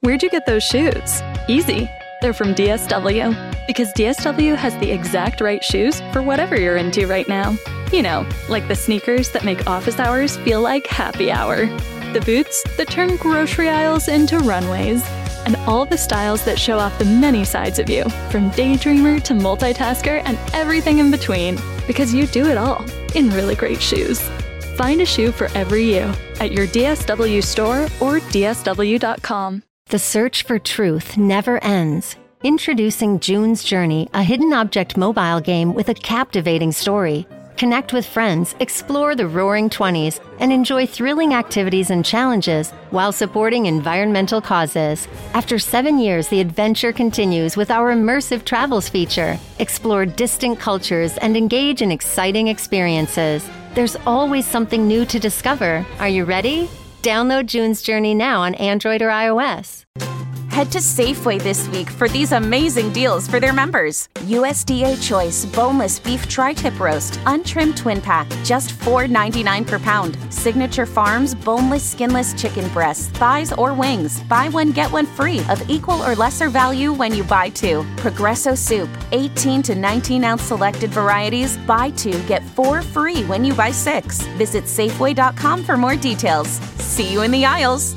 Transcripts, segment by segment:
Where'd you get those shoes? Easy. They're from DSW. Because DSW has the exact right shoes for whatever you're into right now. You know, like the sneakers that make office hours feel like happy hour. The boots that turn grocery aisles into runways. And all the styles that show off the many sides of you, from daydreamer to multitasker and everything in between. Because you do it all in really great shoes. Find a shoe for every you at your DSW store or DSW.com. The search for truth never ends. Introducing June's Journey, a hidden object mobile game with a captivating story. Connect with friends, explore the Roaring 20s, and enjoy thrilling activities and challenges while supporting environmental causes. After 7 years, the adventure continues with our immersive travels feature. Explore distant cultures and engage in exciting experiences. There's always something new to discover. Are you ready? Download June's Journey now on Android or iOS. Head to Safeway this week for these amazing deals for their members. USDA Choice Boneless Beef Tri-Tip Roast, Untrimmed Twin Pack, just $4.99 per pound. Signature Farms Boneless Skinless Chicken Breasts, Thighs, or Wings. Buy one, get one free of equal or lesser value when you buy two. Progresso Soup, 18 to 19-ounce selected varieties. Buy two, get four free when you buy six. Visit Safeway.com for more details. See you in the aisles.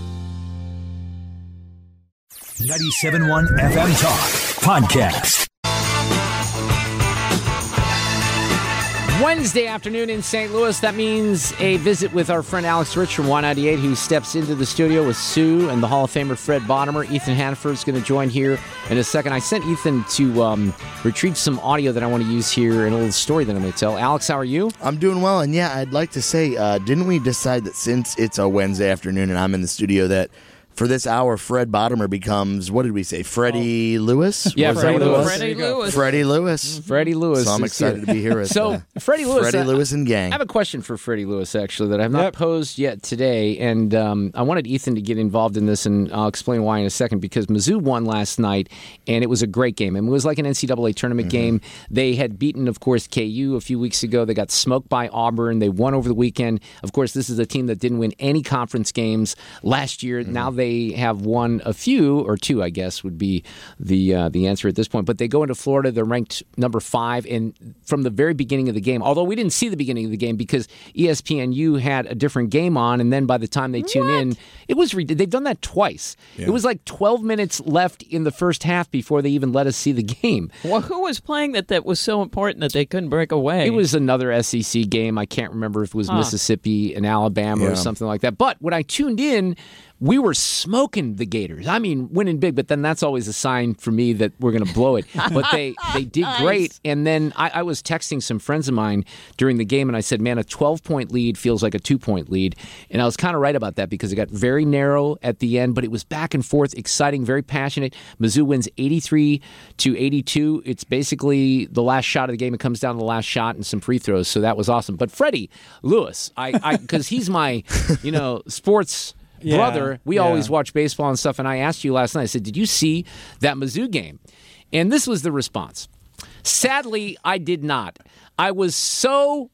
97.1 FM Talk Podcast. Wednesday afternoon in St. Louis. That means a visit with our friend Alex Rich from Y98, who steps into the studio with Sue and the Hall of Famer Fred Bottomer. Ethan Hanford is going to join here in a second. I sent Ethan to retrieve some audio that I want to use here and a little story that I'm going to tell. Alex, how are you? I'm doing well, and yeah, I'd like to say, didn't we decide that since it's a Wednesday afternoon and I'm in the studio that for this hour, Fred Bottomer becomes, what did we say, Freddie Lewis? Yeah, Freddie Lewis. Freddie Lewis. Freddie Lewis. So I'm excited to be here with Freddie Lewis. Freddie Lewis and gang. I have a question for Freddie Lewis, actually, that I have not posed yet today, and I wanted Ethan to get involved in this, and I'll explain why in a second, because Mizzou won last night, and it was a great game. And it was like an NCAA tournament game. They had beaten, of course, KU a few weeks ago. They got smoked by Auburn. They won over the weekend. Of course, this is a team that didn't win any conference games last year. Now they have won a few, or two, I guess, would be the answer at this point. But they go into Florida. They're ranked number 5. And from the very beginning of the game, although we didn't see the beginning of the game because ESPNU had a different game on, and then by the time they tune in, it was they've done that twice. Yeah. It was like 12 minutes left in the first half before they even let us see the game. Well, who was playing that was so important that they couldn't break away? It was another SEC game. I can't remember if it was Mississippi and Alabama or something like that. But when I tuned in, we were smoking the Gators. I mean, winning big, but then that's always a sign for me that we're going to blow it. But they did great. And then I was texting some friends of mine during the game, and I said, man, a 12-point lead feels like a 2-point lead. And I was kind of right about that because it got very narrow at the end, but it was back and forth, exciting, very passionate. Mizzou wins 83-82. It's basically the last shot of the game. It comes down to the last shot and some free throws, so that was awesome. But Freddie Lewis, because he's my, sports brother, we always watch baseball and stuff, and I asked you last night, I said, did you see that Mizzou game? And this was the response. Sadly, I did not. I was so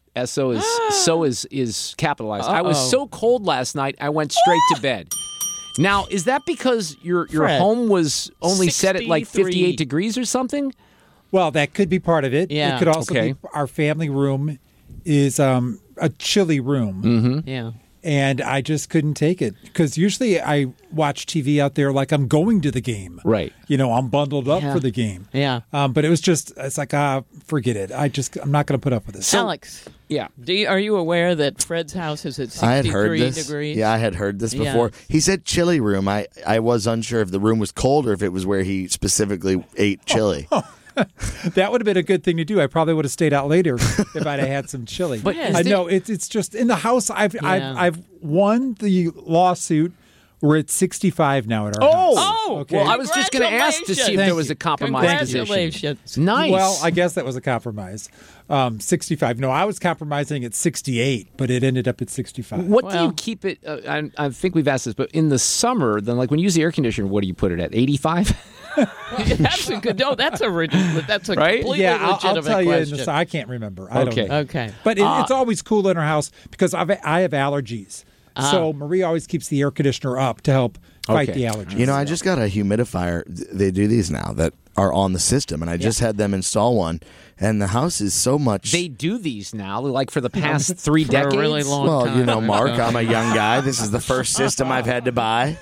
is capitalized. I was so cold last night, I went straight to bed. Now, is that because your home was only set at like 58 degrees or something? Well, that could be part of it. Yeah. It could also be our family room is a chilly room. Mm-hmm. Yeah. And I just couldn't take it because usually I watch TV out there like I'm going to the game. Right. I'm bundled up for the game. Yeah. But it's like, forget it. I'm not going to put up with this. Alex. Yeah. Are you aware that Fred's house is at 63 I had heard this. degrees? Yeah, I had heard this before. Yeah. He said chili room. I was unsure if the room was cold or if it was where he specifically ate chili. That would have been a good thing to do. I probably would have stayed out later if I'd have had some chili. But I know it's just in the house. I've won the lawsuit. We're at 65 now at our house. Oh, okay. Well, I was just going to ask to see if there was a compromise position. Congratulations. Nice. Well, I guess that was a compromise. 65. No, I was compromising at 68, but it ended up at 65. What do you keep it? I think we've asked this, but in the summer, then like when you use the air conditioner, what do you put it at? 85? That's a good. No, that's a right? Completely I'll legitimate tell you. question. I can't remember. I don't know. Okay. But it's always cool in our house because I have allergies. So Marie always keeps the air conditioner up to help fight the allergies. You know, I just got a humidifier. They do these now that are on the system, and I just had them install one. And the house is so much. They do these now, like for the past 3 decades. A really long Well, time. you know, Mark, I'm a young guy. This is the first system I've had to buy.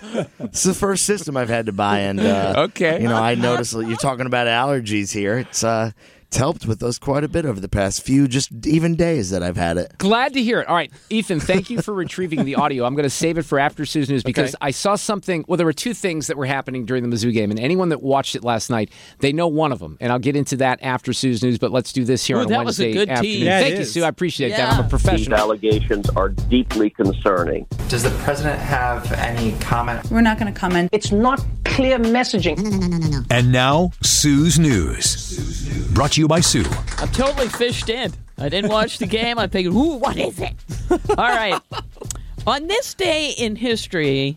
And Okay. You know, I noticed you're talking about allergies here. It's helped with those quite a bit over the past few just even days that I've had it. Glad to hear it. All right, Ethan, thank you for retrieving the audio. I'm going to save it for after Sue's News because I saw something. Well, there were 2 things that were happening during the Mizzou game, and anyone that watched it last night, they know one of them. And I'll get into that after Sue's News, but let's do this here on that was a Wednesday good afternoon. tease. Yeah, Thank it you, is. Sue. I appreciate that. I'm a These professional. allegations are deeply concerning. Does the president have any comment? We're not going to comment. It's not clear messaging. No. And now, Sue's News. Brought to you by Sue. I'm totally fished in. I didn't watch the game. I figured, ooh, what is it? All right. On this day in history,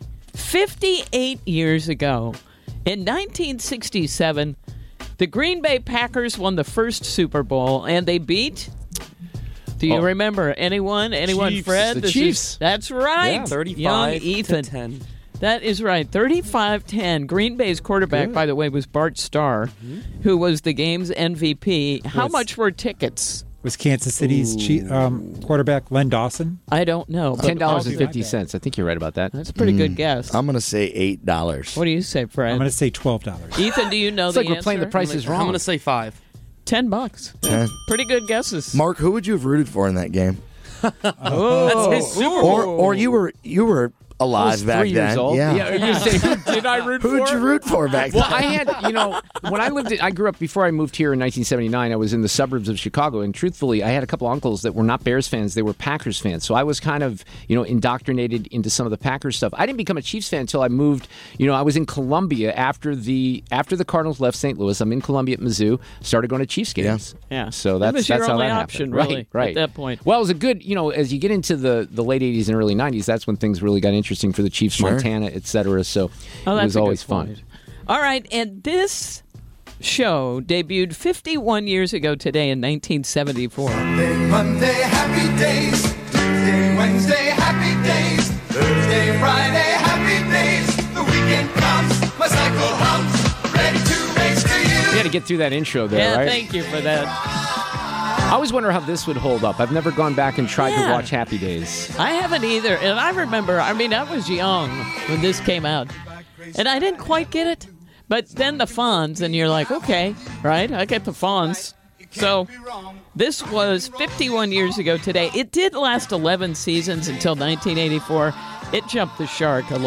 58 years ago, in 1967, the Green Bay Packers won the first Super Bowl, and they beat... Do you remember anyone? Anyone, Chiefs. Fred? The This Chiefs. is- that's right. Yeah. 35 Young Ethan. to 10. That is right. 35-10. Green Bay's quarterback, by the way, was Bart Starr, who was the game's MVP. How much were tickets? Was Kansas City's quarterback Len Dawson? I don't know. but $10.50. I think you're right about that. That's a pretty good guess. I'm going to say $8. What do you say, Fred? I'm going to say $12. Ethan, do you know It's the like answer? we're playing the Price is Wrong. I'm going to say 5. $10. 10. Pretty good guesses. Mark, who would you have rooted for in that game? Oh, That's his Super Or you were alive I was back 3 then. years old. Yeah. You're gonna say, who did I root for? Who would you root for back Well, then? I had, when I grew up, before I moved here in 1979, I was in the suburbs of Chicago, and truthfully, I had a couple uncles that were not Bears fans, they were Packers fans. So I was kind of, indoctrinated into some of the Packers stuff. I didn't become a Chiefs fan until I moved, I was in Columbia after the Cardinals left St. Louis. I'm in Columbia at Mizzou, started going to Chiefs games. Yeah. So That that's was your how only that option, happened. really, right, at that point. Well, it was a good, as you get into the late 80s and early 90s, that's when things really got interesting for the Chiefs, Montana, et cetera. So it that's was a good always fun. point. All right, and this show debuted 51 years ago today in 1974. Monday, happy days. Tuesday, Wednesday, happy days. Thursday, Friday, happy days. The weekend comes, my cycle hums, ready to race to you. We had to get through that intro there, Yeah, right? thank you for that. I always wonder how this would hold up. I've never gone back and tried to watch Happy Days. I haven't either. And I remember, I was young when this came out. And I didn't quite get it. But then the Fonz, and you're like, okay, right? I get the Fonz. So this was 51 years ago today. It did last 11 seasons until 1984. It jumped the shark a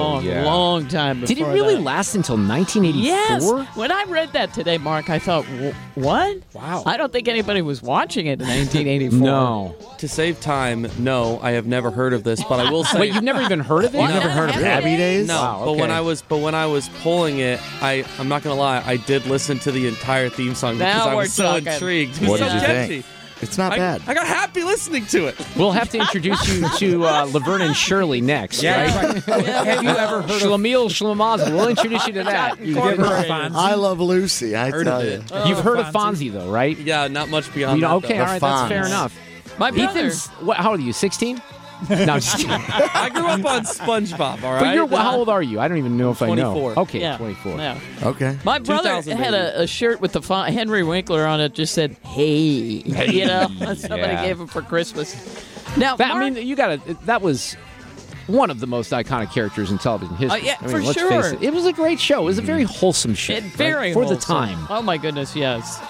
long time before Did it really that. last until 1984? Yes. When I read that today, Mark, I thought, what? Wow. I don't think anybody was watching it in 1984. No. To save time, no, I have never heard of this, but I will say. Wait, you've never even heard of it? What? You've never heard of Happy Days? No, Wow, but when okay. I was pulling it, I'm not gonna lie, I did listen to the entire theme song because Now I we're was so talking. intrigued. It was What so did you catchy. think? It's not bad. I got happy listening to it. We'll have to introduce you to Laverne and Shirley next, right? Have you ever heard of Schlemiel Schlemazel. We'll introduce you to that. You've ever heard of Fonzie? I Love Lucy, I Heard tell of you. it. You've heard of Fonzie. Fonzie, though, right? Yeah, not much beyond that. Okay, though. all right, that's fair Fonz. enough. My brother. Ethan's, how old are you, 16? No, I'm just kidding. I grew up on SpongeBob, all right? But how old are you? I don't even know if I know. 24. Okay, Yeah. 24. Yeah. Okay. My brother 2000 had baby. a shirt with the Henry Winkler on it. Just said "Hey," somebody Yeah. gave him for Christmas. Now, That, Mark, I mean, that was one of the most iconic characters in television history. yeah, I mean, for let's sure. face it. It was a great show. It was a very wholesome show. very for the wholesome. time. Oh my goodness, yes.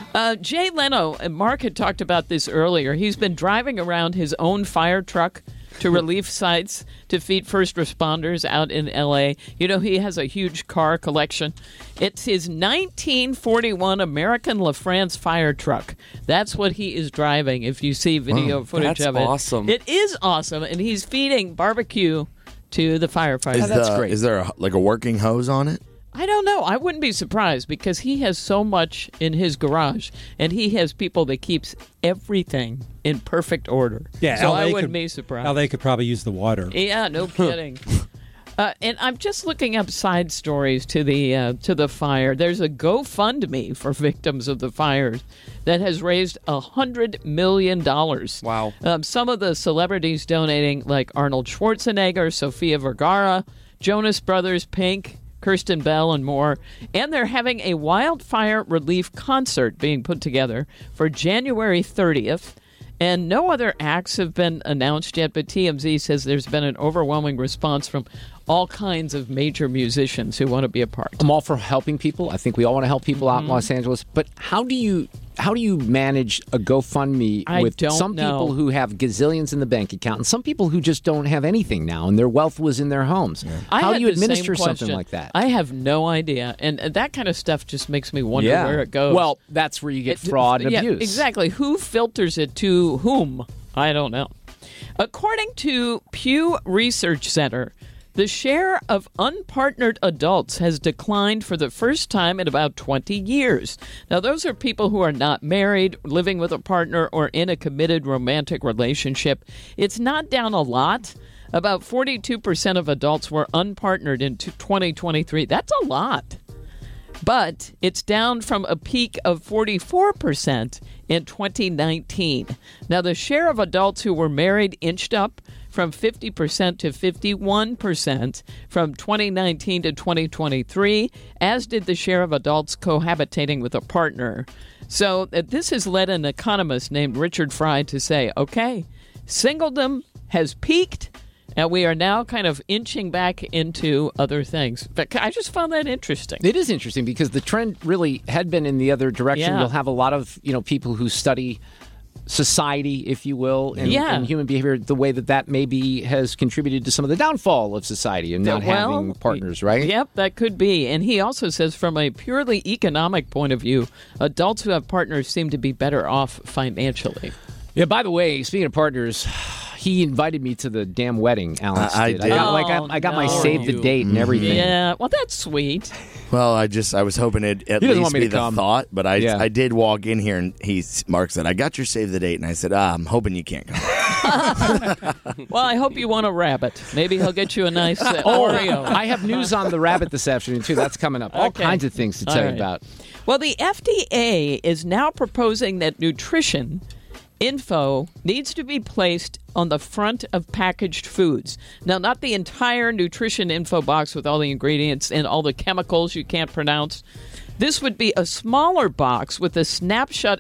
Jay Leno, and Mark had talked about this earlier. He's been driving around his own fire truck to relief sites to feed first responders out in L.A. You know, he has a huge car collection. It's his 1941 American LaFrance fire truck. That's what he is driving, if you see video footage That's of it. awesome. It is awesome, and he's feeding barbecue to the firefighters. that's great. Is there a working hose on it? I don't know. I wouldn't be surprised because he has so much in his garage, and he has people that keeps everything in perfect order. Yeah, so LA I wouldn't could- be surprised. LA could probably use the water. Yeah, no kidding. And I'm just looking up side stories to the fire. There's a GoFundMe for victims of the fires that has raised $100 million. Wow. Some of the celebrities donating, like Arnold Schwarzenegger, Sofia Vergara, Jonas Brothers, Pink, Kirsten Bell, and more. And they're having a wildfire relief concert being put together for January 30th. And no other acts have been announced yet, but TMZ says there's been an overwhelming response from all kinds of major musicians who want to be a part. I'm all for helping people. I think we all want to help people out in Los Angeles. But how do you manage a GoFundMe with some people who have gazillions in the bank account and some people who just don't have anything now and their wealth was in their homes? Yeah. How do you administer something like that? I have no idea. And that kind of stuff just makes me wonder where it goes. Well, that's where you get fraud and abuse. Exactly. Who filters it to whom? I don't know. According to Pew Research Center, the share of unpartnered adults has declined for the first time in about 20 years. Now, those are people who are not married, living with a partner, or in a committed romantic relationship. It's not down a lot. About 42% of adults were unpartnered in 2023. That's a lot. But it's down from a peak of 44% in 2019. Now, the share of adults who were married inched up from 50% to 51% from 2019 to 2023, as did the share of adults cohabitating with a partner. So this has led an economist named Richard Fry to say, okay, singledom has peaked, and we are now kind of inching back into other things. But I just found that interesting. It is interesting because the trend really had been in the other direction. Yeah. You'll have a lot of people who study society, if you will, and human behavior, the way that maybe has contributed to some of the downfall of society and not having partners, right? Yep, that could be. And he also says from a purely economic point of view, adults who have partners seem to be better off financially. Yeah, by the way, speaking of partners, he invited me to the damn wedding, Alex. I did. I got my save the date and everything. Yeah, well, that's sweet. Well, I was hoping it at least be the thought, but I did walk in here and Mark said, I got your save the date, and I said, I'm hoping you can't come. Well, I hope you want a rabbit. Maybe he'll get you a nice Oreo. I have news on the rabbit this afternoon, too. That's coming up. All kinds of things to tell you about. Well, the FDA is now proposing that nutrition info needs to be placed on the front of packaged foods. Now, not the entire nutrition info box with all the ingredients and all the chemicals you can't pronounce. This would be a smaller box with a snapshot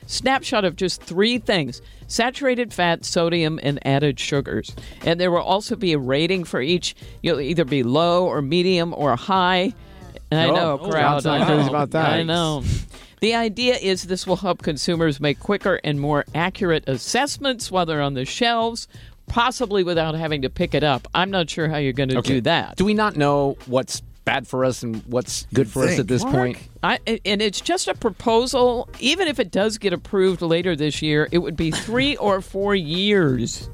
of just 3 things: saturated fat, sodium, and added sugars. And there will also be a rating for each. You'll either be low or medium or high. I know, crowd. I know. About that. I know. The idea is this will help consumers make quicker and more accurate assessments while they're on the shelves, possibly without having to pick it up. I'm not sure how you're going to do that. Do we not know what's bad for us and what's good for us at this point? And it's just a proposal. Even if it does get approved later this year, it would be 3 or 4 years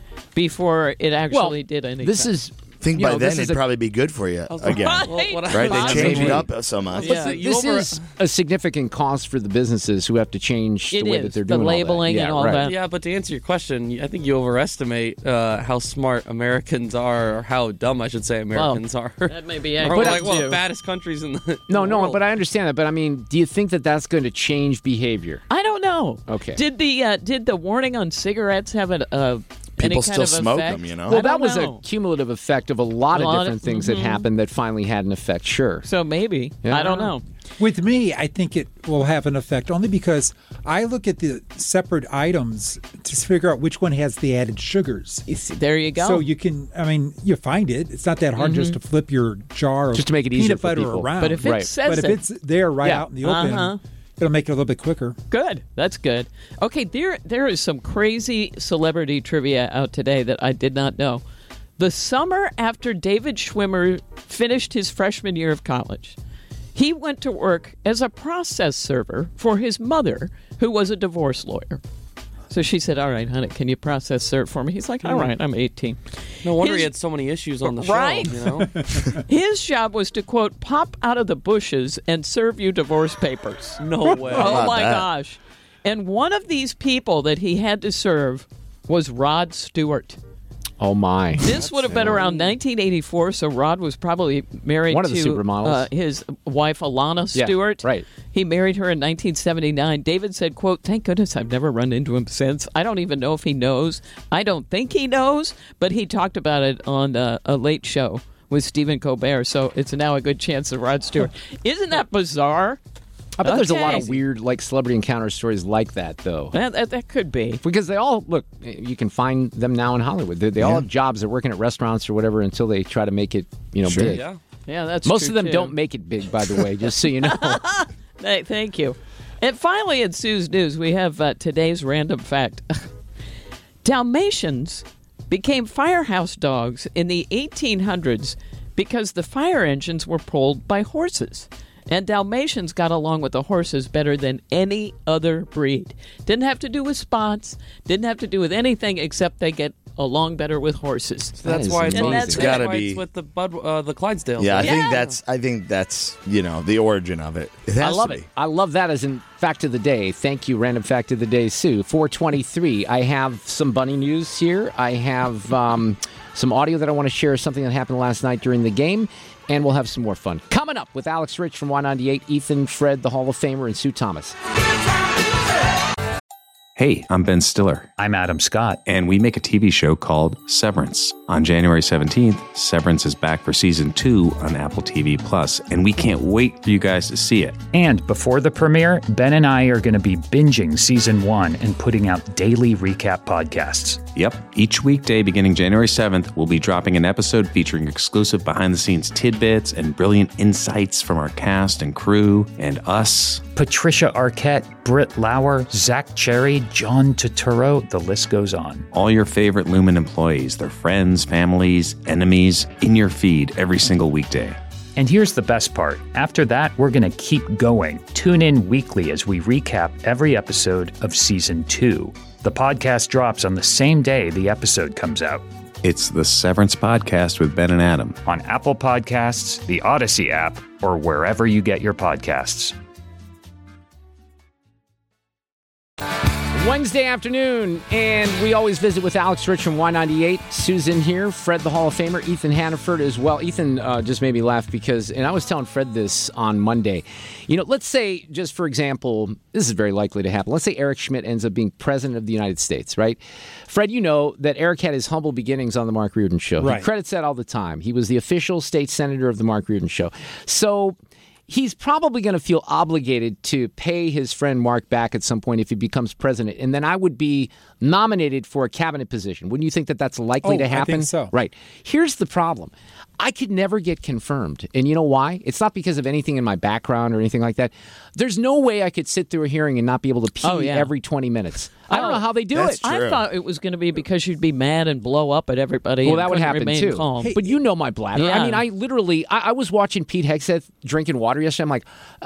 before it actually did anything. This is... I think by then it'd probably be good for you again. Right? They changed it up so much. Yeah. This is a significant cost for the businesses who have to change the way that they're doing the labeling and all that. Yeah, but to answer your question, I think you overestimate how smart Americans are, or how dumb, I should say, Americans are. That may be accurate. We're like the fattest countries in the world. But I understand that. But I mean, do you think that that's going to change behavior? I don't know. Okay. Did the warning on cigarettes have a people still smoke effect? them, you know? Well, that was a cumulative effect of a lot of different things that happened that finally had an effect, sure. So maybe. Yeah. I don't know. With me, I think it will have an effect only because I look at the separate items to figure out which one has the added sugars. There you go. So you can, you find it. It's not that hard just to flip your jar of just to make it easier peanut butter for people. around. But if it says if it's there out in the open, it'll make it a little bit quicker. Good. That's good. Okay, there is some crazy celebrity trivia out today that I did not know. The summer after David Schwimmer finished his freshman year of college, he went to work as a process server for his mother, who was a divorce lawyer. So she said, all right, honey, can you process serve for me? He's like, all right, I'm 18. No wonder he had so many issues on the show. Right? You know? His job was to, quote, pop out of the bushes and serve you divorce papers. No way. Oh, my gosh. And one of these people that he had to serve was Rod Stewart. Oh, my. This would have been around 1984, so Rod was probably married one of the to supermodels. His wife, Alana Stewart. Yeah, right. He married her in 1979. David said, quote, thank goodness I've never run into him since. I don't even know if he knows. I don't think he knows, but he talked about it on a late show with Stephen Colbert, so it's now a good chance of Rod Stewart. Isn't that bizarre? I bet there's a lot of weird, like, celebrity encounter stories like that, though. That could be. Because they all, look, you can find them now in Hollywood. They all have jobs. They're working at restaurants or whatever until they try to make it, big. Yeah, that's Most true, of them too. don't make it big, by the way, just so you know. Thank you. And finally, in Sue's News, we have today's random fact. Dalmatians became firehouse dogs in the 1800s because the fire engines were pulled by horses. And Dalmatians got along with the horses better than any other breed. Didn't have to do with spots, didn't have to do with anything except they get along better with horses. So that's why it's gotta be with the Clydesdales. Yeah, I think that's the origin of it. I love it. I love that as in fact of the day. Thank you, random fact of the day, Sue. 423. I have some bunny news here. I have some audio that I want to share, something that happened last night during the game, and we'll have some more fun. Coming up with Alex Rich from Y98, Ethan, Fred, the Hall of Famer, and Sue Thomas. Hey, I'm Ben Stiller. I'm Adam Scott. And we make a TV show called Severance. On January 17th, Severance is back for Season 2 on Apple TV+, and we can't wait for you guys to see it. And before the premiere, Ben and I are going to be binging Season 1 and putting out daily recap podcasts. Yep. Each weekday beginning January 7th, we'll be dropping an episode featuring exclusive behind-the-scenes tidbits and brilliant insights from our cast and crew and us. Patricia Arquette, Britt Lauer, Zach Cherry, John Turturro, the list goes on. All your favorite Lumen employees, their friends, families, enemies, in your feed every single weekday. And here's the best part. After that, we're going to keep going. Tune in weekly as we recap every episode of Season 2. The podcast drops on the same day the episode comes out. It's the Severance Podcast with Ben and Adam. On Apple Podcasts, the Odyssey app, or wherever you get your podcasts. Wednesday afternoon, and we always visit with Alex Rich from Y98. Susan here, Fred, the Hall of Famer, Ethan Hannaford as well. Ethan just made me laugh because, and I was telling Fred this on Monday, let's say, just for example, this is very likely to happen. Let's say Eric Schmidt ends up being president of the United States, right? Fred, you know that Eric had his humble beginnings on the Mark Reardon Show. Right. He credits that all the time. He was the official state senator of the Mark Reardon Show. So he's probably going to feel obligated to pay his friend Mark back at some point if he becomes president. And then I would be nominated for a cabinet position. Wouldn't you think that that's likely to happen? I think so. Right. Here's the problem. I could never get confirmed. And you know why? It's not because of anything in my background or anything like that. There's no way I could sit through a hearing and not be able to pee every 20 minutes. I don't know how they do it. I thought it was going to be because you'd be mad and blow up at everybody. Well, that would happen remain too. Calm. Hey, but you know my bladder. Yeah. I mean, I literally, I was watching Pete Hegseth drinking water yesterday. I'm like,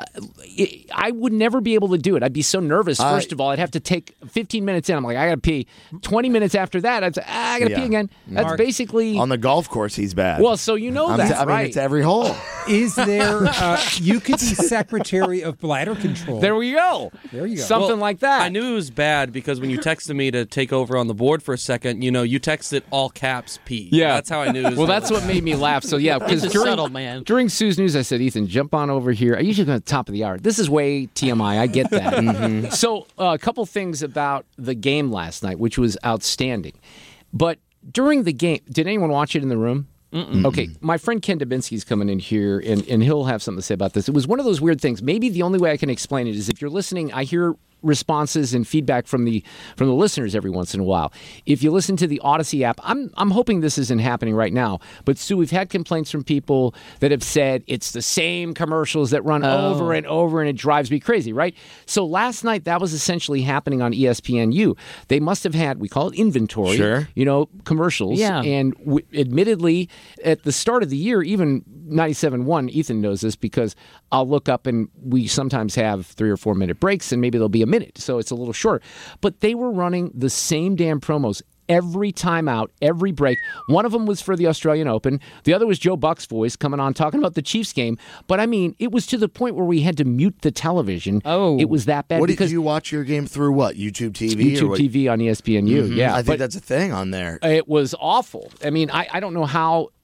I would never be able to do it. I'd be so nervous. First of all, I'd have to take 15 minutes in. I'm like, I got to pee. 20 minutes after that, I'd say, I got to pee again. That's Mark, basically on the golf course. He's bad. Well, so you know that, I mean, it's every hole. Is there? You could be Secretary of Bladder Control. There we go. There you go. Something like that. I knew it was bad because when you texted me to take over on the board for a second, you texted all caps P. Yeah. That's how I knew it was Well, that's what made me laugh. So, yeah, because during Sue's News, I said, Ethan, jump on over here. I usually go at the top of the hour. This is way TMI. I get that. So, a couple things about the game last night, which was outstanding. But during the game, did anyone watch it in the room? Mm-mm. Okay, my friend Ken Dubinsky's coming in here, and he'll have something to say about this. It was one of those weird things. Maybe the only way I can explain it is if you're listening, I hear responses and feedback from the listeners every once in a while. If you listen to the Odyssey app, I'm hoping this isn't happening right now. But Sue, we've had complaints from people that have said it's the same commercials that run over and over, and it drives me crazy, right? So last night that was essentially happening on ESPNU. They must have had, we call it inventory, commercials. Yeah. And admittedly, at the start of the year, even 97.1, Ethan knows this because I'll look up and we sometimes have 3 or 4 minute breaks, and maybe there'll be a minute, so it's a little shorter. But they were running the same damn promos every time out, every break. One of them was for the Australian Open. The other was Joe Buck's voice coming on talking about the Chiefs game. But I mean, it was to the point where we had to mute the television. It was that bad. What did you watch your game through? What, YouTube TV? YouTube TV on ESPNU. Mm-hmm. Yeah, I think that's a thing on there. It was awful. I mean, I don't know how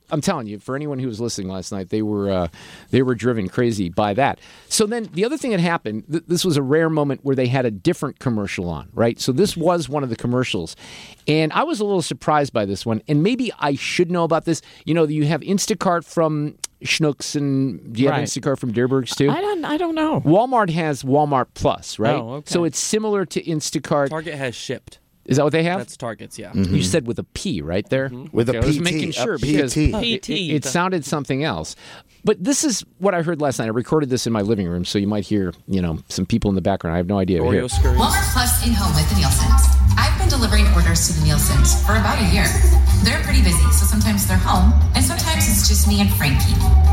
I'm telling you, for anyone who was listening last night, they were driven crazy by that. So then the other thing that happened, this was a rare moment where they had a different commercial on, right? So this was one of the commercials. And I was a little surprised by this one. And maybe I should know about this. You know, you have Instacart from Schnucks, and do you have Instacart from Dierbergs too? I don't know. Walmart has Walmart Plus, right? Oh, okay. So it's similar to Instacart. Target has Shipped. Is that what they have? That's Target's, yeah. You said with a P right there? With a I was PT, making sure a because PT. it sounded something else. But this is what I heard last night. I recorded this in my living room, so you might hear, some people in the background. I have no idea. Oreo scurries. Walmart Plus in-home with the Nielsen's. I've been delivering orders to the Nielsen's for about a year. They're pretty busy, so sometimes they're home, and sometimes it's just me and Frankie.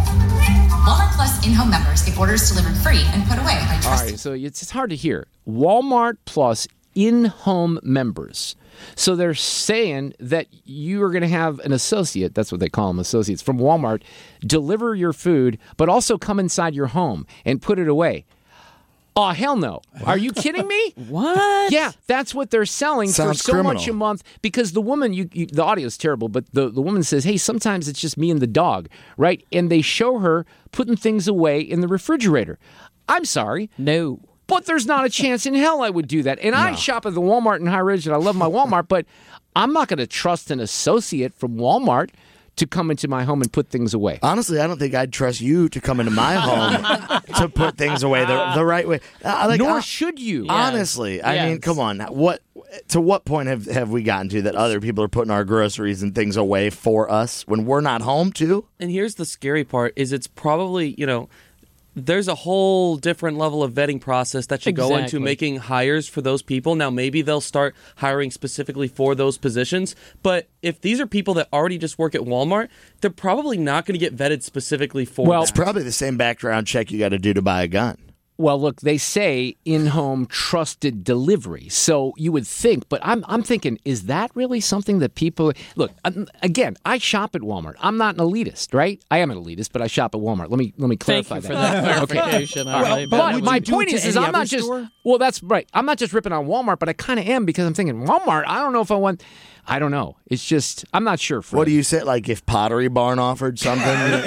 Walmart Plus in-home members get orders delivered free and put away by trusted. All right, so it's hard to hear. Walmart Plus in-home members. So they're saying that you are going to have an associate, that's what they call them, associates, from Walmart, deliver your food, but also come inside your home and put it away. Oh, hell no. Are you kidding me? What? Yeah, that's what they're selling Sounds for so criminal. much a month. Because the woman, the audio is terrible, but the woman says, hey, sometimes it's just me and the dog, right? And they show her putting things away in the refrigerator. I'm sorry. No. But there's not a chance in hell I would do that. And I shop at the Walmart in High Ridge, and I love my Walmart, but I'm not going to trust an associate from Walmart to come into my home and put things away. Honestly, I don't think I'd trust you to come into my home to put things away the right way. Nor should you. Honestly, I mean, come on. To what point have we gotten to that other people are putting our groceries and things away for us when we're not home too? And here's the scary part: is it's probably there's a whole different level of vetting process that should go into making hires for those people. Now, maybe they'll start hiring specifically for those positions. But if these are people that already just work at Walmart, they're probably not going to get vetted specifically for It's probably the same background check you got to do to buy a gun. Well, look, they say in-home trusted delivery. So you would think, but I'm thinking, is that really something that people... Look, again, I shop at Walmart. I'm not an elitist, right? I am an elitist, but I shop at Walmart. Let me clarify Thank you for that clarification. Okay. But my point is I'm not just... store? Well, that's right. I'm not just ripping on Walmart, but I kind of am because I'm thinking, Walmart, I don't know if I want... I don't know. It's just, I'm not sure. Fred. What do you say? Like if Pottery Barn offered something?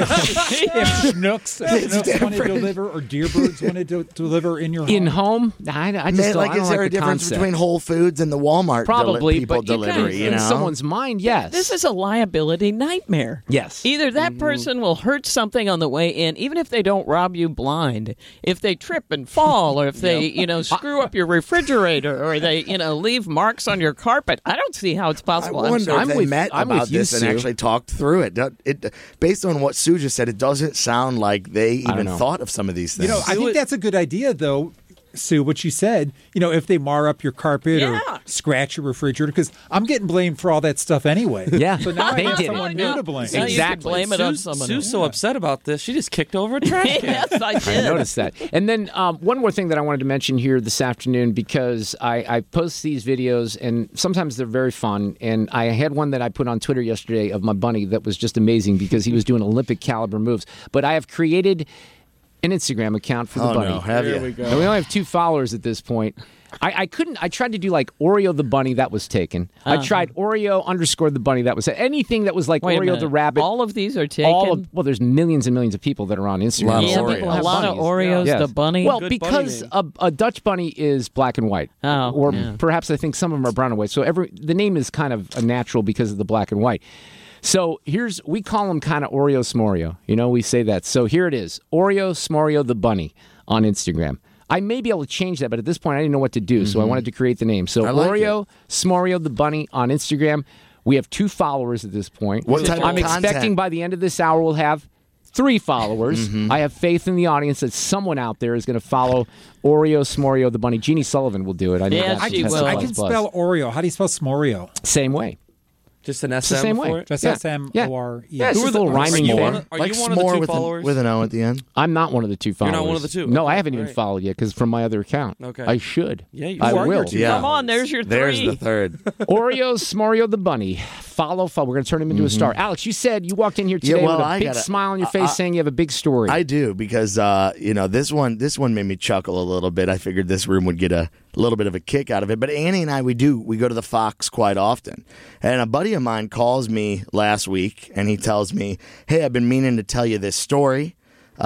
If Schnucks wanted to deliver or Dierbergs wanted to deliver in your home? In home? I just don't, is there a difference concept. between Whole Foods and the Walmart Probably, people but delivery? In someone's mind, yes. This is a liability nightmare. Yes. Either that person will hurt something on the way in, even if they don't rob you blind. If they trip and fall, or if they, screw up your refrigerator, or they, leave marks on your carpet. I don't see how it's possible. I wonder if they met I'm about with you, this and Sue. actually talked through it. Based on what Sue just said, it doesn't sound like they even thought of some of these things. I think that's a good idea, though, Sue, what you said. If they mar up your carpet or scratch your refrigerator, because I'm getting blamed for all that stuff anyway. Yeah. So now I They have did someone it. new to blame. Exactly. You can blame it on someone Sue's else. so upset about this, she just kicked over a trash can. Yes, I I did. noticed that. And then one more thing that I wanted to mention here this afternoon, because I post these videos, and sometimes they're very fun. And I had one that I put on Twitter yesterday of my bunny that was just amazing because he was doing Olympic caliber moves. But I have created an Instagram account for the bunny. No, have you? we go. And we only have 2 followers at this point. I tried to do like Oreo the bunny, that was taken. I tried Oreo _ the bunny, that was anything that was like Wait a Oreo minute. the rabbit. All of these are taken? Well, there's millions and millions of people that are on Instagram. A lot of People Oreos. have A lot of bunnies. Oreos, Yes. the bunny. Well, Good because bunny a Dutch bunny is black and white. Oh, or yeah. perhaps I think some of them are brown and white. So the name is kind of a natural because of the black and white. So we call them kind of Oreo Smorio. We say that. So here it is. Oreo Smorio the bunny on Instagram. I may be able to change that, but at this point I didn't know what to do, so I wanted to create the name. So I like Oreo Smorio the bunny on Instagram. We have 2 followers at this point. What type of I'm content? expecting by the end of this hour we'll have 3 followers. I have faith in the audience that someone out there is going to follow Oreo Smorio the bunny. Jeannie Sullivan will do it. I know Yeah, that. she That's will. a I plus can plus. spell Oreo. How do you spell Smorio? Same way. Just an It's the SM same for way. it? Just Yeah. S-M-O-R-E. Yeah, it's Who just are a little the- rhyming are you thing. one of- Are like you one of the s'more 2 with followers? with an O at the end. I'm not one of the 2 followers. You're not one of the 2? No, I haven't even Great. followed yet because from my other account. Okay. I should. Yeah, you I are will. your 2 Yeah. Come on, there's your 3. There's the third. Oreo Smorio the bunny. Follow. We're going to turn him into a star. Alex, you said you walked in here today with a big smile on your face saying you have a big story. I do, because this one made me chuckle a little bit. I figured this room would get a little bit of a kick out of it. But Annie and I, we go to the Fox quite often. And a buddy of mine calls me last week, and he tells me, hey, I've been meaning to tell you this story.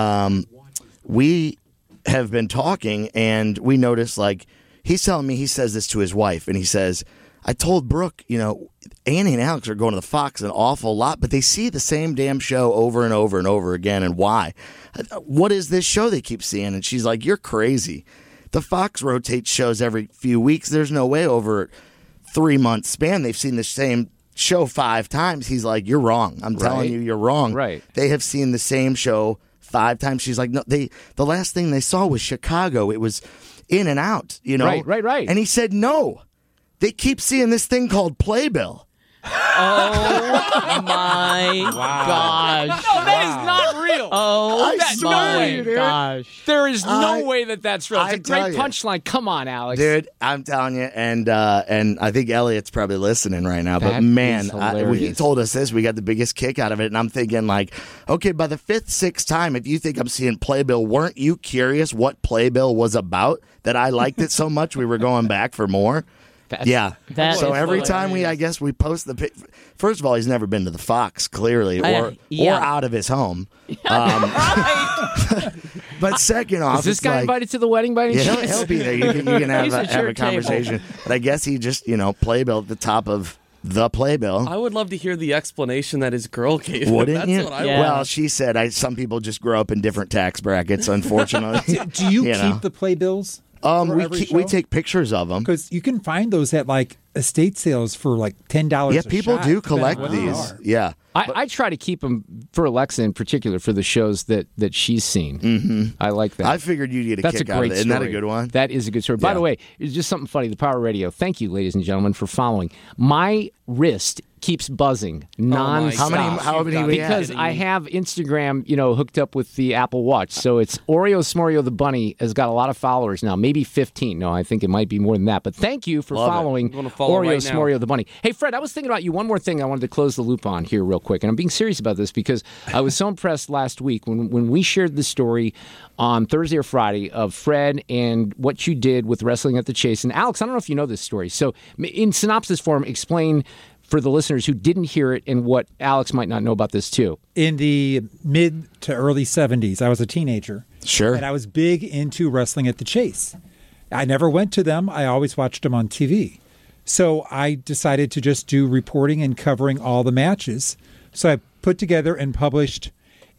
We have been talking, and we noticed, like, he's telling me he says this to his wife, and he says, I told Brooke, Annie and Alex are going to the Fox an awful lot, but they see the same damn show over and over and over again, and why? What is this show they keep seeing? And she's like, you're crazy. The Fox rotates shows every few weeks. There's no way over a 3-month span they've seen the same show 5 times. He's like, you're wrong. I'm telling you, you're wrong. Right. They have seen the same show 5 times. She's like, no, the last thing they saw was Chicago. It was in and out, Right. And he said, no, they keep seeing this thing called Playbill. Oh my gosh! No, that is not real. Oh my gosh! There is no way that's real. It's a great punchline. Come on, Alex. Dude, I'm telling you, and I think Elliot's probably listening right now. But man, when he told us this, we got the biggest kick out of it. And I'm thinking, like, okay, by the 5th, 6th time, if you think I'm seeing Playbill, weren't you curious what Playbill was about? That I liked it so much, we were going back for more. So every time we post the first of all, he's never been to the Fox, clearly, or out of his home. But second off, is this guy invited to the wedding by any chance? He'll be there. You can have a conversation. But I guess he just Playbill at the top of the Playbill. I would love to hear the explanation that his girl gave. Wouldn't you? What I Well, she said some people just grow up in different tax brackets, unfortunately. Do you keep the playbills? We take pictures of them because you can find those at like estate sales for like $10. Yeah, people do collect these. Yeah, I try to keep them for Alexa in particular for the shows that she's seen. Mm-hmm. I like that. I figured you'd get a kick out of it. Isn't that a good one? That is a good story. By the way, it's just something funny. The Power Radio. Thank you, ladies and gentlemen, for following. My wrist keeps buzzing nonstop. How many because I have Instagram, hooked up with the Apple Watch. So it's Oreo Smorio the Bunny has got a lot of followers now, maybe 15. No, I think it might be more than that. But thank you for following Oreo Smorio the Bunny. Hey, Fred, I was thinking about you. One more thing I wanted to close the loop on here real quick. And I'm being serious about this because I was so impressed last week when we shared the story on Thursday or Friday of Fred and what you did with Wrestling at the Chase. And Alex, I don't know if you know this story. So in synopsis form, explain for the listeners who didn't hear it and what Alex might not know about this too. In the mid to early 70s, I was a teenager. Sure. And I was big into Wrestling at the Chase. I never went to them. I always watched them on TV. So I decided to just do reporting and covering all the matches. So I put together and published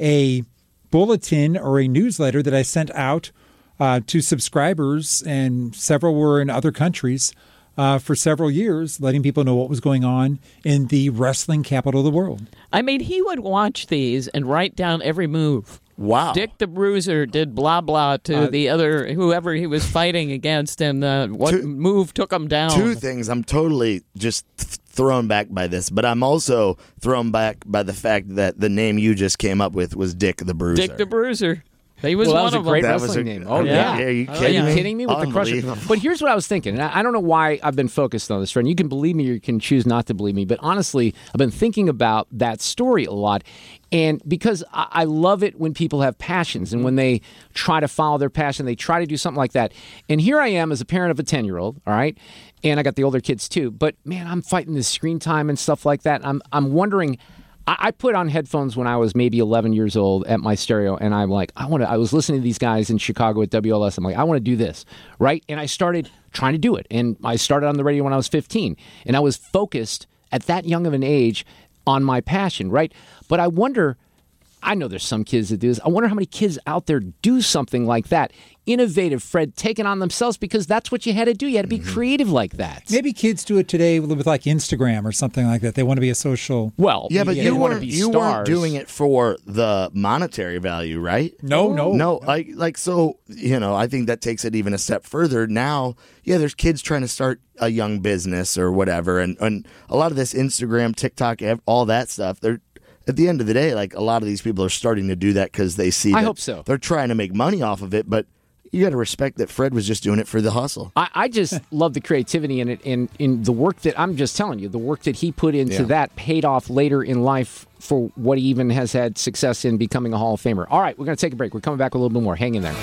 a bulletin or a newsletter that I sent out to subscribers, and several were in other countries, for several years, letting people know what was going on in the wrestling capital of the world. I mean, he would watch these and write down every move. Wow. Dick the Bruiser did blah, blah to the other, whoever he was fighting against, and what move took him down. 2 things. I'm totally just thrown back by this, but I'm also thrown back by the fact that the name you just came up with was Dick the Bruiser. Dick the Bruiser. He was that one was a of great them. wrestling name. Oh, yeah. yeah. Are you kidding me? With the Crusher. But here's what I was thinking. And I don't know why I've been focused on this, friend. You can believe me or you can choose not to believe me. But honestly, I've been thinking about that story a lot. And because I love it when people have passions and when they try to follow their passion, they try to do something like that. And here I am as a parent of a 10-year-old, all right? And I got the older kids too. But, man, I'm fighting this screen time and stuff like that. I'm wondering... I put on headphones when I was maybe 11 years old at my stereo, and I'm like, I was listening to these guys in Chicago at WLS. I'm like, I want to do this, right? And I started trying to do it. And I started on the radio when I was 15. And I was focused at that young of an age on my passion, right? But I wonder, I know there's some kids that do this. I wonder how many kids out there do something like that. Innovative, Fred, take it on themselves because that's what you had to do. You had to be creative like that. Maybe kids do it today with like Instagram or something like that. They want to be a social. Well, yeah, but you weren't stars. doing it for the monetary value, right? No. Like so. I think that takes it even a step further. Now, there's kids trying to start a young business or whatever, and a lot of this Instagram, TikTok, all that stuff. They're at the end of the day, like a lot of these people are starting to do that because they see. I hope so. They're trying to make money off of it, but you got to respect that Fred was just doing it for the hustle. I just love the creativity in it, and in the work that I'm just telling you, the work that he put into that paid off later in life for what he even has had success in becoming a Hall of Famer. All right, we're going to take a break. We're coming back with a little bit more. Hang in there.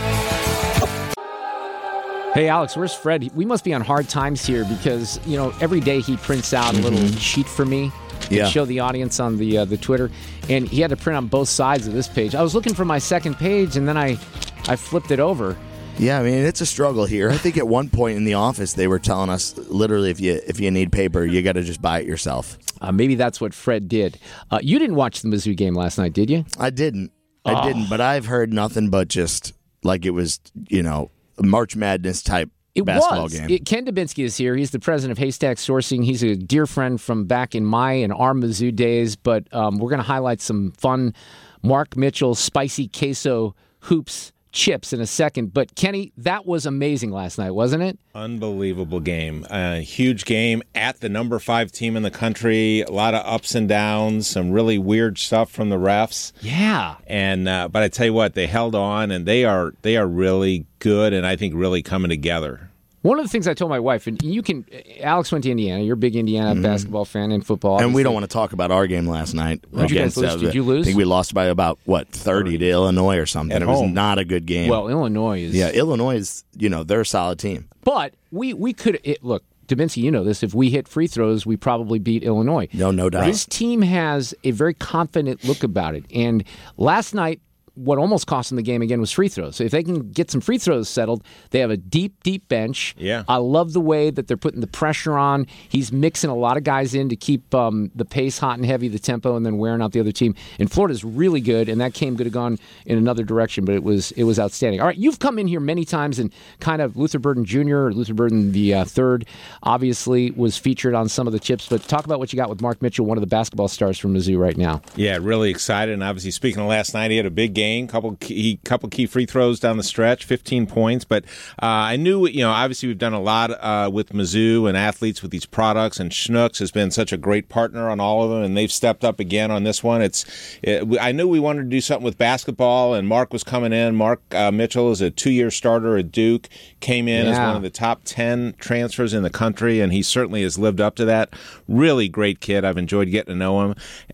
Hey, Alex, where's Fred? We must be on hard times here because, every day he prints out a little sheet for me to show the audience on the Twitter, and he had to print on both sides of this page. I was looking for my second page, and then I flipped it over. Yeah, I mean, it's a struggle here. I think at one point in the office they were telling us literally if you need paper, you got to just buy it yourself. Maybe that's what Fred did. You didn't watch the Mizzou game last night, did you? I didn't, but I've heard nothing but just like it was, March Madness type basketball game. Ken Dubinsky is here. He's the president of Haystack Sourcing. He's a dear friend from back in my and our Mizzou days, but we're going to highlight some fun Mark Mitchell spicy queso hoops chips in a second. But Kenny, that was amazing last night, wasn't it? Unbelievable game. Huge game at the number 5 team in the country. A lot of ups and downs, some really weird stuff from the refs. Yeah. And but I tell you what, they held on, and they are really good, and I think really coming together. One of the things I told my wife, and Alex went to Indiana. You're a big Indiana basketball fan and football. And obviously. we don't want to talk about our game last night. Did you guys lose? Did you lose? I think we lost by about, 30 to Illinois or something. At it home. was not a good game. Well, Illinois is... Yeah, Illinois is, they're a solid team. But we could... Look, Dubinsky, you know this. If we hit free throws, we probably beat Illinois. No doubt. This team has a very confident look about it. And last night, what almost cost them the game again was free throws. So if they can get some free throws settled, they have a deep, deep bench. Yeah. I love the way that they're putting the pressure on. He's mixing a lot of guys in to keep the pace hot and heavy, the tempo, and then wearing out the other team. And Florida's really good, and that game could have gone in another direction, but it was outstanding. All right, you've come in here many times, and kind of Luther Burden Jr., or Luther Burden the third, obviously was featured on some of the chips. But talk about what you got with Mark Mitchell, one of the basketball stars from Mizzou right now. Yeah, really excited. And obviously, speaking of last night, he had a big game. Couple key free throws down the stretch, 15 points. But I knew, obviously we've done a lot with Mizzou and athletes with these products, and Schnucks has been such a great partner on all of them, and they've stepped up again on this one. I knew we wanted to do something with basketball, and Mark was coming in. Mark Mitchell is a 2-year starter at Duke, came in as one of the top 10 transfers in the country, and he certainly has lived up to that. Really great kid. I've enjoyed getting to know him.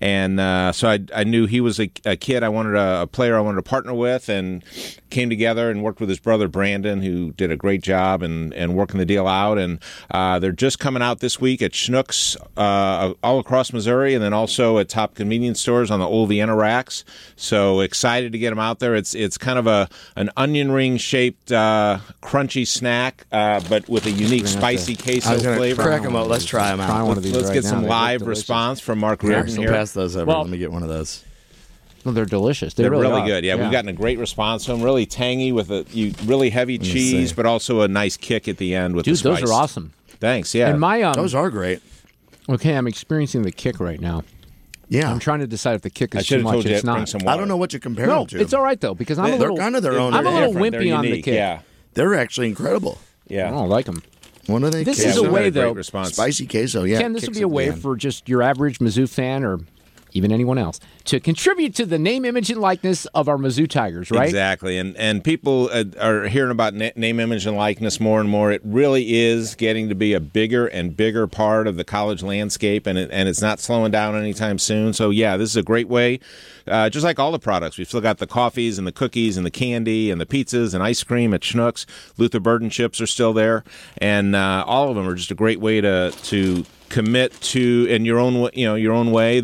And so I knew he was a kid I wanted a player I wanted to partner with, and came together and worked with his brother Brandon, who did a great job and working the deal out. And they're just coming out this week at Schnucks all across Missouri, and then also at top convenience stores on the old Vienna racks. So excited to get them out there. It's kind of an onion ring shaped crunchy snack, but with a unique spicy queso flavor. Crack them out. Let's try them out. Try one of these Let's right get now. some live response from Mark Reardon here. Pass those over. Let me get one of those. Well, they're delicious. They're really good. Yeah, we've gotten a great response to them. Really tangy with really heavy cheese, but also a nice kick at the end with the spice. Those are awesome. Thanks. Yeah, and those are great. Okay, I'm experiencing the kick right now. Yeah, I'm trying to decide if the kick is I should too have told much. you It's bring not. some water. I don't know what you compare No, them to. it's all right though because I'm they're kind of their own. I'm a little They're wimpy on the unique, kick. Yeah, they're actually incredible. Yeah, I don't like them. What are they? This is a way though. Spicy queso. Yeah, Ken, this would be a way for just your average Mizzou fan or even anyone else, to contribute to the name, image, and likeness of our Mizzou Tigers, right? Exactly. And people are hearing about name, image, and likeness more and more. It really is getting to be a bigger and bigger part of the college landscape, and it's not slowing down anytime soon. So, yeah, this is a great way. Just like all the products, we've still got the coffees and the cookies and the candy and the pizzas and ice cream at Schnucks. Luther Burden chips are still there, and all of them are just a great way to commit to in your own way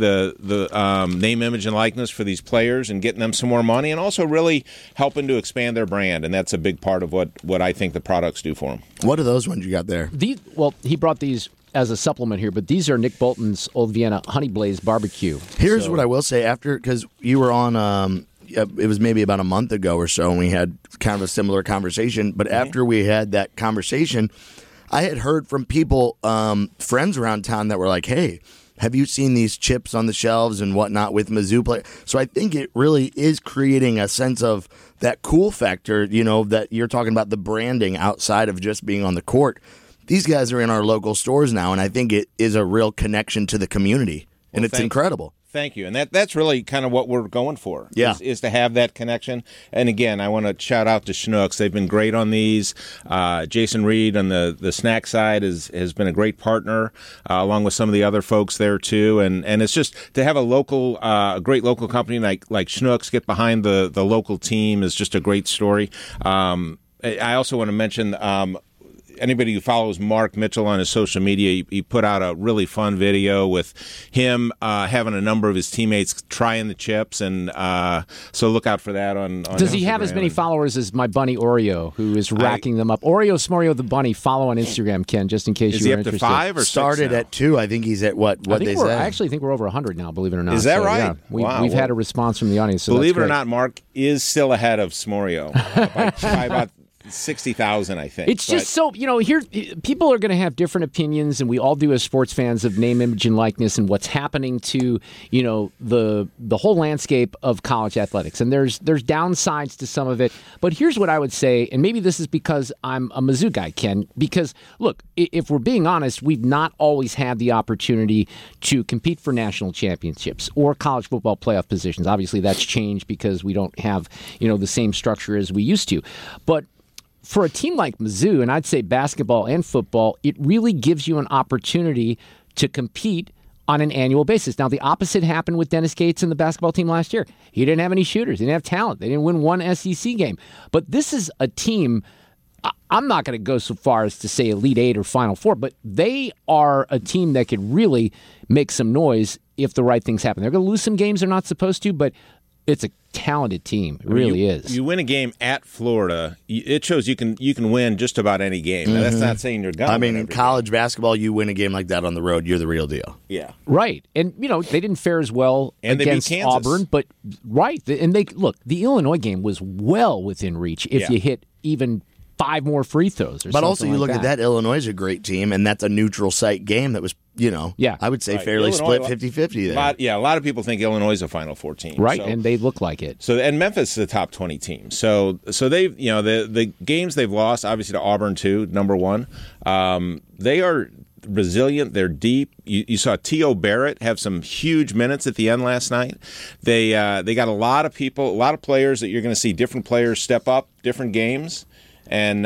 the name, image, and likeness for these players and getting them some more money, and also really helping to expand their brand, and that's a big part of what I think the products do for them. What are those ones you got there? Well, he brought these as a supplement here, but these are Nick Bolton's Old Vienna Honey Blaze Barbecue. Here's what I will say because you were on. It was maybe about a month ago or so, and we had kind of a similar conversation. But after we had that conversation, I had heard from people, friends around town that were like, hey, have you seen these chips on the shelves and whatnot with Mizzou players? So I think it really is creating a sense of that cool factor, that you're talking about, the branding outside of just being on the court. These guys are in our local stores now, and I think it is a real connection to the community, and it's incredible. Thank you. And that's really kind of what we're going for, is to have that connection. And again, I want to shout out to Schnucks. They've been great on these. Jason Reed on the snack side has been a great partner, along with some of the other folks there too. And it's just to have a great local company like Schnucks get behind the local team is just a great story. I also want to mention anybody who follows Mark Mitchell on his social media, he put out a really fun video with him having a number of his teammates trying the chips, and so look out for that on Does he have as many followers as my bunny Oreo, who is racking them up? Oreo Smorio the bunny, follow on Instagram, Ken, just in case you were interested. Is he up to 5 or 6 Started now? at 2. I think he's at what they said. I actually think we're over 100 now, believe it or not. Is that right? Yeah, we've had a response from the audience. So believe it or not, Mark is still ahead of Smorio by about 60,000, I think. It's just so, here people are going to have different opinions, and we all do as sports fans, of name, image, and likeness and what's happening to, the whole landscape of college athletics. And there's downsides to some of it. But here's what I would say, and maybe this is because I'm a Mizzou guy, Ken, because, look, if we're being honest, we've not always had the opportunity to compete for national championships or college football playoff positions. Obviously, that's changed because we don't have, the same structure as we used to. But for a team like Mizzou, and I'd say basketball and football, it really gives you an opportunity to compete on an annual basis. Now, the opposite happened with Dennis Gates and the basketball team last year. He didn't have any shooters. He didn't have talent. They didn't win one SEC game. But this is a team, I'm not going to go so far as to say Elite Eight or Final Four, but they are a team that could really make some noise if the right things happen. They're going to lose some games they're not supposed to, but it's a talented team. It really is. You win a game at Florida, it shows you can win just about any game. Mm-hmm. Now, that's not saying you're going to win in college basketball, you win a game like that on the road, you're the real deal. Yeah. Right. And, they didn't fare as well against Auburn. But, right. And the Illinois game was well within reach if you hit even 5 more free throws or something. But also, you like look at that, Illinois is a great team, and that's a neutral site game that was, I would say fairly split 50-50 there. A lot of people think Illinois is a Final Four team. Right, and they look like it. So, and Memphis is a top 20 team. So they've, the games they've lost, obviously to Auburn too, number 1, they are resilient. They're deep. You saw T.O. Barrett have some huge minutes at the end last night. They got a lot of people, a lot of players that you're going to see different players step up, different games. And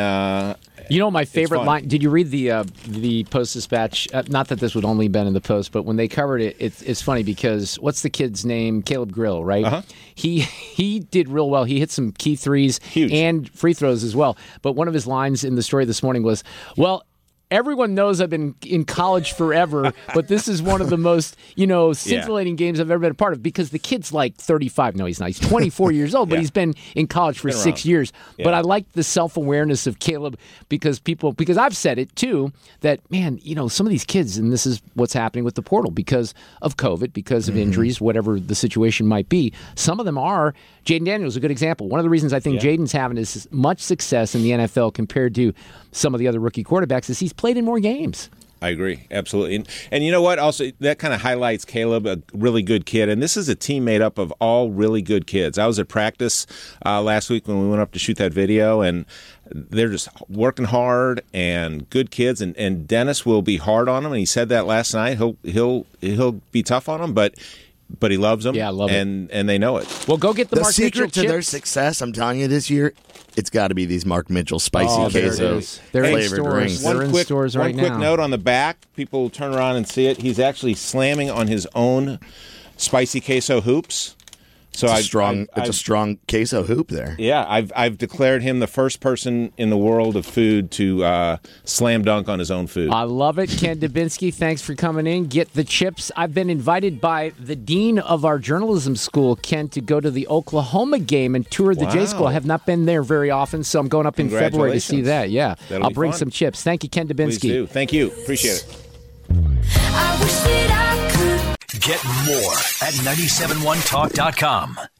my favorite line. Did you read the Post-Dispatch? Not that this would only been in the Post, but when they covered it, it's funny because what's the kid's name? Caleb Grill, right? Uh-huh. He did real well. He hit some key threes and free throws as well. But one of his lines in the story this morning was, "Well, everyone knows I've been in college forever, but this is one of the most, scintillating games I've ever been a part of," because the kid's like 35. No, he's not. He's 24 years old, but he's been in college for 6 years. Yeah. But I like the self-awareness of Caleb because I've said it too, that, man, some of these kids, and this is what's happening with the portal because of COVID, because of injuries, whatever the situation might be, some of them are. Jaden Daniels is a good example. One of the reasons I think Jaden's having as much success in the NFL compared to some of the other rookie quarterbacks is he's played in more games. I agree, absolutely. And you know what? Also, that kind of highlights Caleb, a really good kid. And this is a team made up of all really good kids. I was at practice last week when we went up to shoot that video, and they're just working hard and good kids. And Dennis will be hard on them, and he said that last night. He'll be tough on them, but he loves them. Yeah, I love it. And they know it. Well, go get the Mark Mitchell secret to chips. their success, I'm telling you this year, it's got to be these Mark Mitchell spicy queso They're in flavored stores. rings. They're in stores right now. One quick note on the back. People turn around and see it. He's actually slamming on his own spicy queso hoops. So it's a strong queso hoop there. Yeah, I've declared him the first person in the world of food to slam dunk on his own food. I love it. Ken Dubinsky, thanks for coming in. Get the chips. I've been invited by the dean of our journalism school, Ken, to go to the Oklahoma game and tour the J School. I have not been there very often, so I'm going up in February to see that. Yeah, I'll bring some chips. Thank you, Ken Dubinsky. Please do. Thank you. Appreciate it. Get more at 971talk.com.